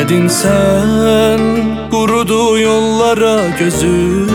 Gelmedin sen, kurudu yollara gözüm.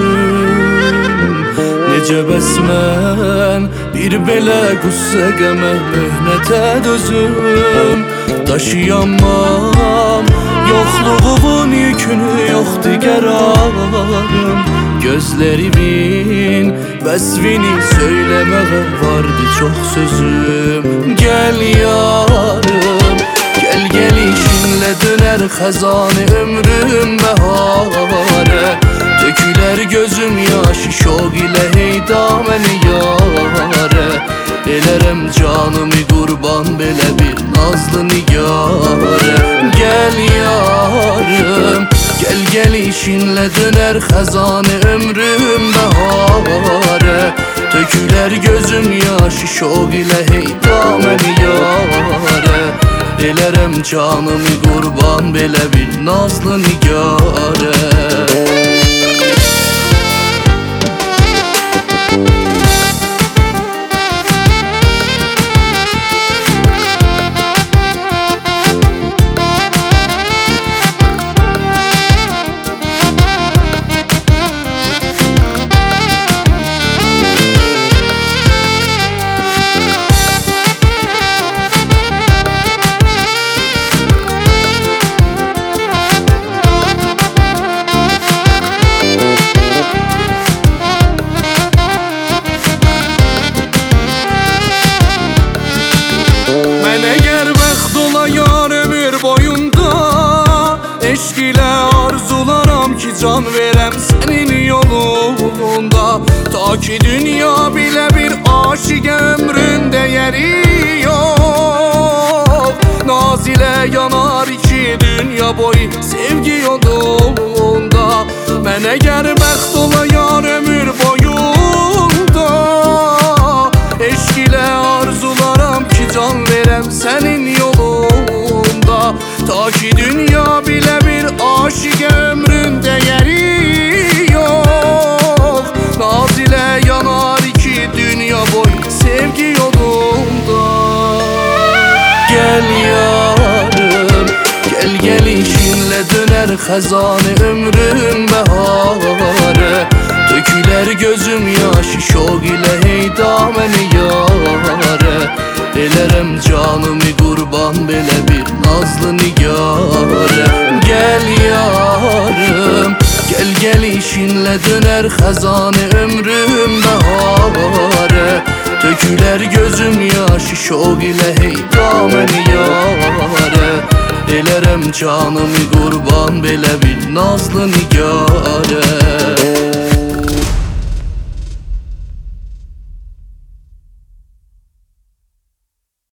Necə bəsmən bir belə qüssə qəmə möhnətə dözüm. Daşıyamam yoxluğumun yükünü, yoxdur qərarım. Gözlerimin vəsvini söyləməyə vardı çox sözüm. Gəl yarım, gəl gəlişinlə dönər xəzanı ömrüm bəharə. Dökülər gözüm yaşı şoq ilə heydaməni yarə. Elərəm canımı qurban belə bir nazlı nigarə. Gəl yarım, gəl gəlişinlə dönər xəzanı ömrüm bəharə. Dökülər gözüm yaşı şoq ilə heydaməni yarə. Elərəm canımı qurban belə bir nazlı nigarə. Eşq ilə arzularam ki can verəm sənin yolunda. Ta ki dünya bilə bir aşiqə ömrün dəyəri yox. Naz ilə yanar iki dünya boyu sevgi yolunda. Mən əgər bəxt ola yar ömür boyunda, eşq ilə arzularam ki can verəm sənin yolunda. Ta ki dünya bilə bir aşiqə ömrün dəyəri yox. Naz ilə yanar iki dünya boy sevgi yolunda. Gəl yarım, gəl gəlişinlə dönər xəzanı ömrün bəharə. Dökülər gözüm yaşı şoq ilə heydaməni yarə. Elərəm canımı qurban belə bir nazlı nigarə. Gəl yarım, gəl gəlişinlə dönər xəzanı ömrüm bəharə. Dökülər gözüm yaşı şoq ilə heydaməni yarə. Elərəm canımı qurban belə bir nazlı nigarə.